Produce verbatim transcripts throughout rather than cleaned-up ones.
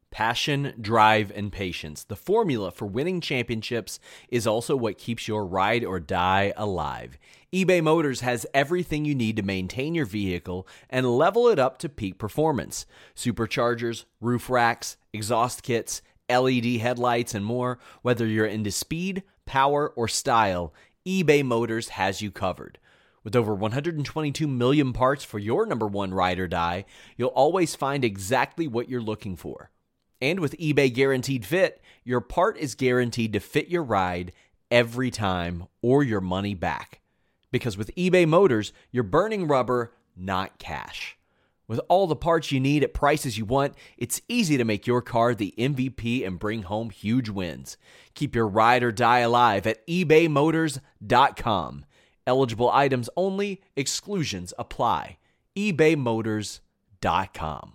Passion, drive, and patience. The formula for winning championships is also what keeps your ride or die alive. eBay Motors has everything you need to maintain your vehicle and level it up to peak performance. Superchargers, roof racks, exhaust kits, L E D headlights, and more. Whether you're into speed, power, or style, eBay Motors has you covered. With over one hundred twenty-two million parts for your number one ride or die, you'll always find exactly what you're looking for. And with eBay Guaranteed Fit, your part is guaranteed to fit your ride every time or your money back. Because with eBay Motors, you're burning rubber, not cash. With all the parts you need at prices you want, it's easy to make your car the M V P and bring home huge wins. Keep your ride or die alive at ebay motors dot com. Eligible items only, exclusions apply. ebay motors dot com.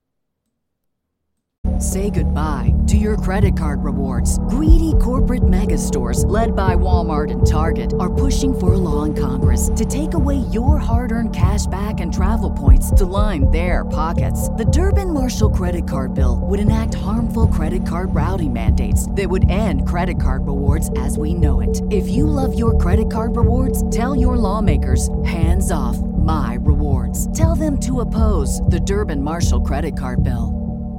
Say goodbye to your credit card rewards. Greedy corporate mega stores, led by Walmart and Target, are pushing for a law in Congress to take away your hard-earned cash back and travel points to line their pockets. The Durbin-Marshall credit card bill would enact harmful credit card routing mandates that would end credit card rewards as we know it. If you love your credit card rewards, tell your lawmakers, hands off my rewards. Tell them to oppose the Durbin-Marshall credit card bill.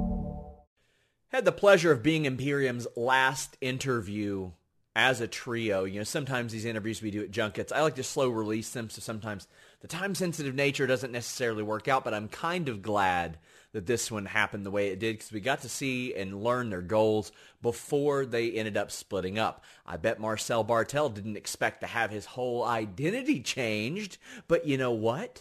Had the pleasure of being Imperium's last interview as a trio. You know, sometimes these interviews we do at junkets, I like to slow release them, so sometimes the time-sensitive nature doesn't necessarily work out, but I'm kind of glad that this one happened the way it did because we got to see and learn their goals before they ended up splitting up. I bet Marcel Bartel didn't expect to have his whole identity changed, but you know what?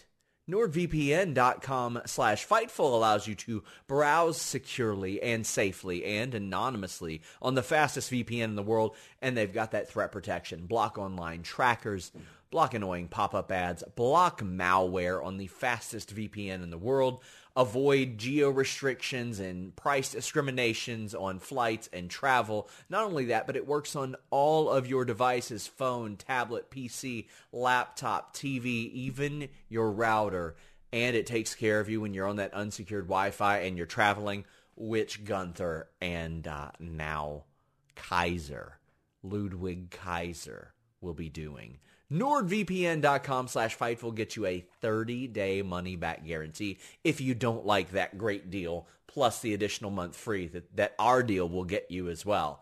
NordVPN.com slash Fightful allows you to browse securely and safely and anonymously on the fastest V P N in the world, and they've got that threat protection. Block online trackers, block annoying pop-up ads, block malware on the fastest V P N in the world, avoid geo-restrictions and price discriminations on flights and travel. Not only that, but it works on all of your devices, phone, tablet, P C, laptop, T V, even your router. And it takes care of you when you're on that unsecured Wi-Fi and you're traveling, which Gunther and uh, now Kaiser, Ludwig Kaiser, will be doing. NordVPN.com slash Fightful gets you a thirty-day money-back guarantee if you don't like that great deal, plus the additional month free that, that our deal will get you as well.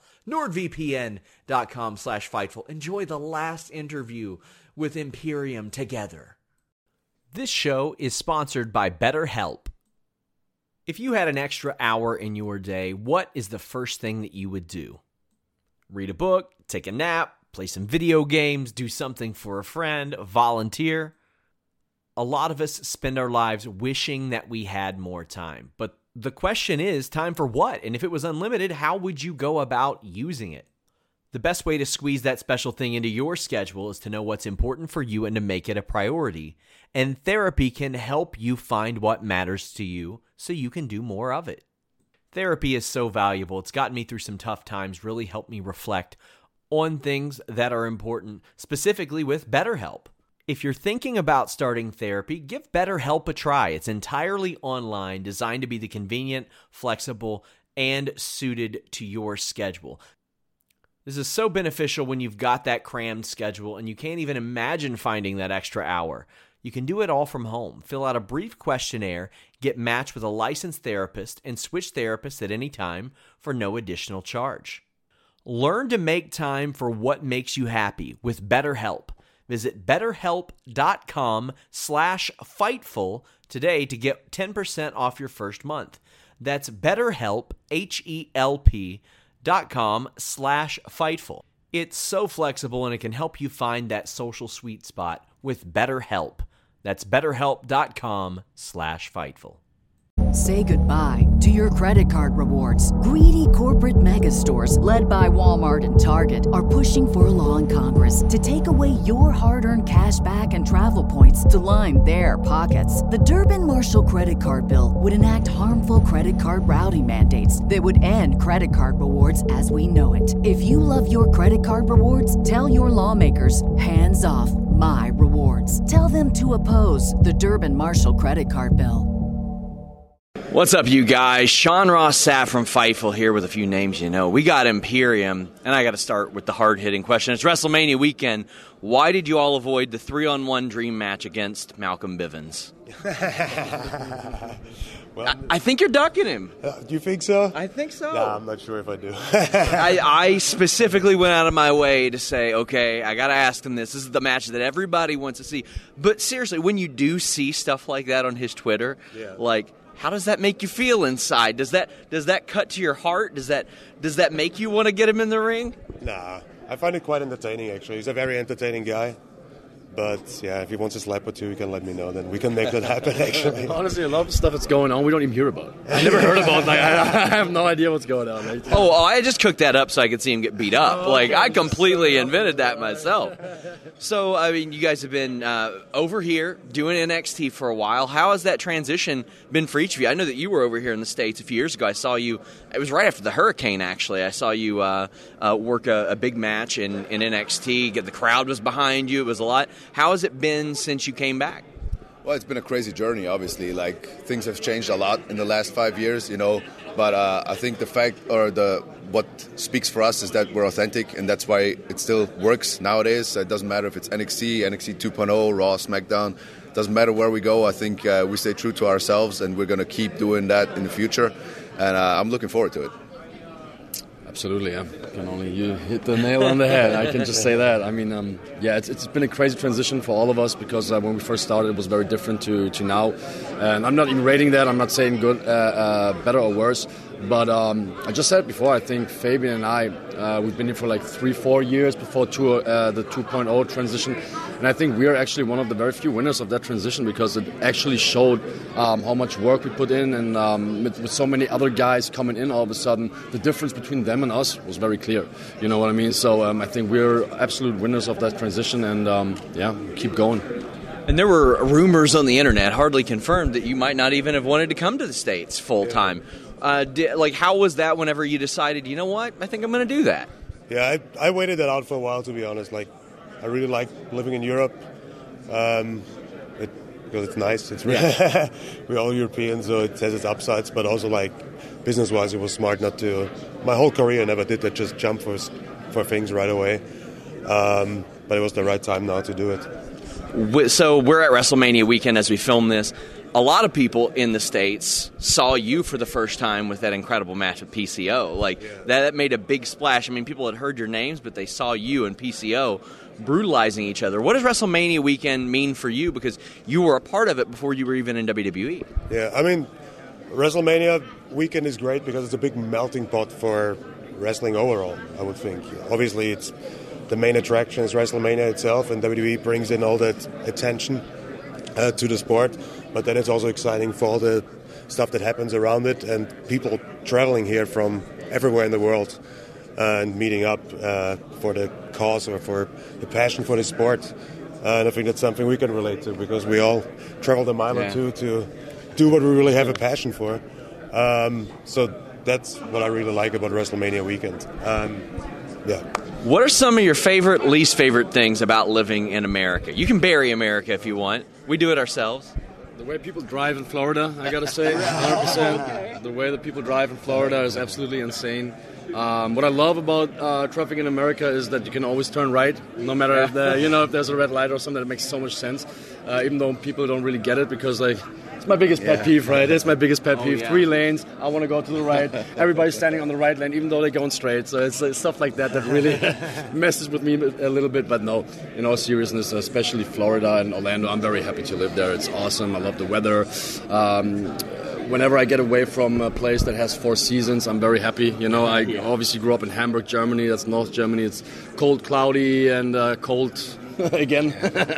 NordVPN.com slash Fightful. Enjoy the last interview with Imperium together. This show is sponsored by BetterHelp. If you had an extra hour in your day, what is the first thing that you would do? Read a book, take a nap, play some video games, do something for a friend, volunteer. A lot of us spend our lives wishing that we had more time. But the question is, time for what? And if it was unlimited, how would you go about using it? The best way to squeeze that special thing into your schedule is to know what's important for you and to make it a priority. And therapy can help you find what matters to you so you can do more of it. Therapy is so valuable. It's gotten me through some tough times, really helped me reflect on things that are important, specifically with BetterHelp. If you're thinking about starting therapy, give BetterHelp a try. It's entirely online, designed to be the convenient, flexible, and suited to your schedule. This is so beneficial when you've got that crammed schedule and you can't even imagine finding that extra hour. You can do it all from home. Fill out a brief questionnaire, get matched with a licensed therapist, and switch therapists at any time for no additional charge. Learn to make time for what makes you happy with BetterHelp. Visit betterhelp.com slash Fightful today to get ten percent off your first month. That's BetterHelp, H-E-L-P dot com slash Fightful. It's so flexible and it can help you find that social sweet spot with BetterHelp. That's betterhelp.com slash Fightful. Say goodbye to your credit card rewards. Greedy corporate mega stores, led by Walmart and Target, are pushing for a law in Congress to take away your hard-earned cash back and travel points to line their pockets. The Durbin-Marshall credit card bill would enact harmful credit card routing mandates that would end credit card rewards as we know it. If you love your credit card rewards, tell your lawmakers, hands off my rewards. Tell them to oppose the Durbin-Marshall credit card bill. What's up, you guys? Sean Ross Sapp from Fightful here with a few names you know. We got Imperium, and I got to start with the hard-hitting question. It's WrestleMania weekend. Why did you all avoid the three-on-one dream match against Malcolm Bivens? Well, I, I think you're ducking him. Uh, do you think so? I think so. Nah, I'm not sure if I do. I, I specifically went out of my way to say, okay, I got to ask him this. This is the match that everybody wants to see. But seriously, when you do see stuff like that on his Twitter, yeah. like, how does that make you feel inside? Does that does that cut to your heart? Does that does that make you want to get him in the ring? Nah, I find it quite entertaining, actually. He's a very entertaining guy. But, yeah, if he wants a slap or two, he can let me know. Then we can make that happen, actually. Honestly, a lot of stuff that's going on we don't even hear about. I never heard about it. Like, I, I have no idea what's going on. Right? Oh, oh, I just cooked that up so I could see him get beat up. Oh, like, okay. I completely invented that myself. So, I mean, you guys have been uh, over here doing N X T for a while. How has that transition been for each of you? I know that you were over here in the States a few years ago. I saw you, it was right after the hurricane, actually. I saw you uh, uh, work a, a big match in, in N X T. The crowd was behind you. It was a lot. How has it been since you came back? Well, it's been a crazy journey, obviously. Like, things have changed a lot in the last five years, you know. But uh, I think the fact, or the what speaks for us is that we're authentic, and that's why it still works nowadays. It doesn't matter if it's N X T, N X T two point oh, Raw, SmackDown. Doesn't matter where we go. I think uh, we stay true to ourselves, and we're going to keep doing that in the future. And uh, I'm looking forward to it. Absolutely, yeah. I can only you hit the nail on the head. I can just say that. I mean, um, yeah, it's, it's been a crazy transition for all of us because uh, when we first started, it was very different to, to now. And I'm not even rating that. I'm not saying good, uh, uh, better or worse. But um, I just said it before, I think Fabian and I, uh, we've been here for like three, four years before two, uh, the two point oh transition. And I think we're actually one of the very few winners of that transition because it actually showed um, how much work we put in. And um, with, with so many other guys coming in all of a sudden, the difference between them and us was very clear. You know what I mean? So um, I think we're absolute winners of that transition. And um, yeah, keep going. And there were rumors on the internet, hardly confirmed, that you might not even have wanted to come to the States full time. Yeah. Uh, did, like, how was that whenever you decided, you know what, I think I'm going to do that? Yeah, I, I waited that out for a while, to be honest. Like, I really like living in Europe um, it, because it's nice. It's really, yeah. We're all Europeans, so it has its upsides, but also, like, business-wise, it was smart not to. My whole career I never did that, just jump for, for things right away. Um, but it was the right time now to do it. So we're at WrestleMania weekend as we film this. A lot of people in the States saw you for the first time with that incredible match with P C O. Like, yeah. that, that made a big splash. I mean, people had heard your names, but they saw you and P C O brutalizing each other. What does WrestleMania weekend mean for you? Because you were a part of it before you were even in W W E. Yeah, I mean, WrestleMania weekend is great because it's a big melting pot for wrestling overall, I would think. Obviously, it's the main attraction is WrestleMania itself, and W W E brings in all that attention uh, to the sport. But then it's also exciting for all the stuff that happens around it and people traveling here from everywhere in the world uh, and meeting up uh, for the cause or for the passion for the sport. Uh, and I think that's something we can relate to because we all traveled a mile yeah. or two to do what we really have a passion for. Um, so that's what I really like about WrestleMania weekend. Um, yeah. What are some of your favorite, least favorite things about living in America? You can bury America if you want. We do it ourselves. The way people drive in Florida, I gotta say, one hundred percent. The way that people drive in Florida is absolutely insane. Um, what I love about uh, traffic in America is that you can always turn right, no matter if the, you know if there's a red light or something. That makes so much sense, uh, even though people don't really get it because like it's my biggest pet yeah. peeve, right? It's my biggest pet peeve. Oh, yeah. Three lanes, I want to go to the right. Everybody's standing on the right lane, even though they're going straight. So it's, it's stuff like that that really messes with me a little bit. But no, in all seriousness, especially Florida and Orlando, I'm very happy to live there. It's awesome. I love the weather. Um, Whenever I get away from a place that has four seasons, I'm very happy. You know, I obviously grew up in Hamburg, Germany. That's North Germany. It's cold, cloudy, and uh, cold again.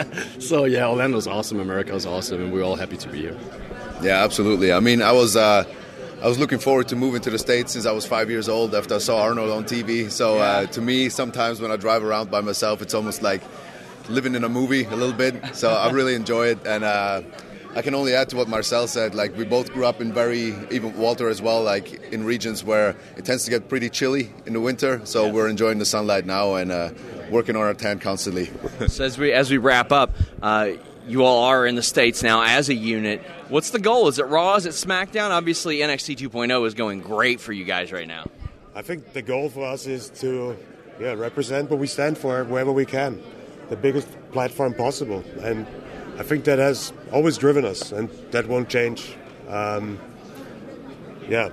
So, yeah, Orlando's awesome. America's awesome, and we're all happy to be here. Yeah, absolutely. I mean, I was uh, I was looking forward to moving to the States since I was five years old after I saw Arnold on T V. So, uh, to me, sometimes when I drive around by myself, it's almost like living in a movie a little bit. So I really enjoy it, and uh, I can only add to what Marcel said. Like, we both grew up in very, even Walter as well, like in regions where it tends to get pretty chilly in the winter. So yeah. we're enjoying the sunlight now and uh, working on our tan constantly. So as we as we wrap up, uh, you all are in the States now as a unit. What's the goal? Is it Raw? Is it SmackDown? Obviously, N X T two point oh is going great for you guys right now. I think the goal for us is to yeah, represent what we stand for wherever we can, the biggest platform possible. And I think that has always driven us, and that won't change. Um, yeah,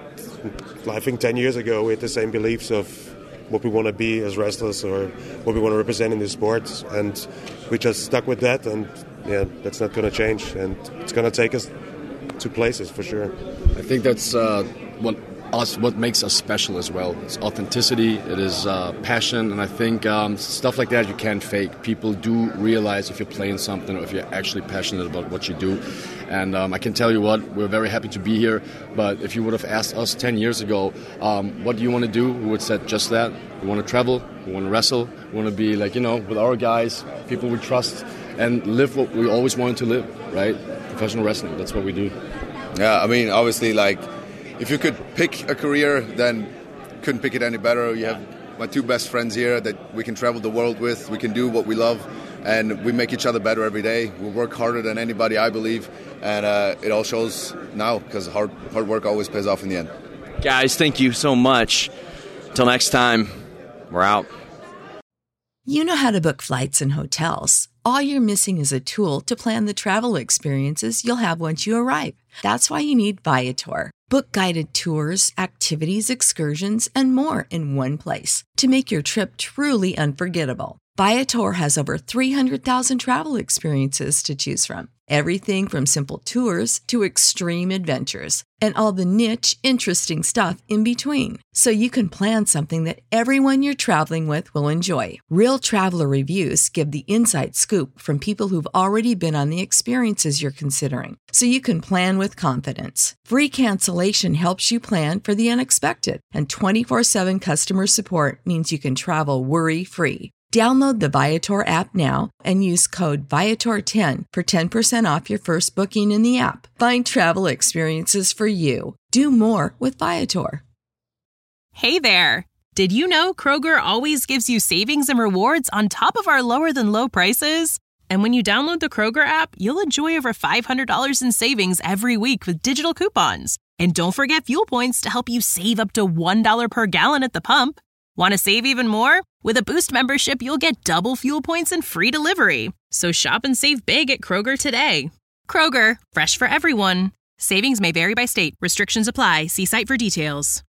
I think ten years ago we had the same beliefs of what we want to be as wrestlers or what we want to represent in the sport, and we just stuck with that, and yeah, that's not going to change, and it's going to take us to places for sure. I think that's uh, what us what makes us special as well. It's authenticity, it is uh, passion, and I think um, stuff like that you can't fake. People do realize if you're playing something or if you're actually passionate about what you do. And um, I can tell you what, we're very happy to be here, but if you would have asked us ten years ago, um, what do you want to do? We would have said just that. We want to travel, we want to wrestle, we want to be like, you know, with our guys, people we trust, and live what we always wanted to live, right? Professional wrestling, that's what we do. Yeah, I mean, obviously, like, if you could pick a career, then couldn't pick it any better. You have my two best friends here that we can travel the world with. We can do what we love, and we make each other better every day. We work harder than anybody, I believe, and uh, it all shows now because hard, hard work always pays off in the end. Guys, thank you so much. Until next time, we're out. You know how to book flights and hotels. All you're missing is a tool to plan the travel experiences you'll have once you arrive. That's why you need Viator. Book guided tours, activities, excursions, and more in one place to make your trip truly unforgettable. Viator has over three hundred thousand travel experiences to choose from. Everything from simple tours to extreme adventures and all the niche, interesting stuff in between. So you can plan something that everyone you're traveling with will enjoy. Real traveler reviews give the inside scoop from people who've already been on the experiences you're considering. So you can plan with confidence. Free cancellation helps you plan for the unexpected. And twenty-four seven customer support means you can travel worry-free. Download the Viator app now and use code Viator ten for ten percent off your first booking in the app. Find travel experiences for you. Do more with Viator. Hey there! Did you know Kroger always gives you savings and rewards on top of our lower than low prices? And when you download the Kroger app, you'll enjoy over five hundred dollars in savings every week with digital coupons. And don't forget fuel points to help you save up to one dollar per gallon at the pump. Want to save even more? With a Boost membership, you'll get double fuel points and free delivery. So shop and save big at Kroger today. Kroger, fresh for everyone. Savings may vary by state. Restrictions apply. See site for details.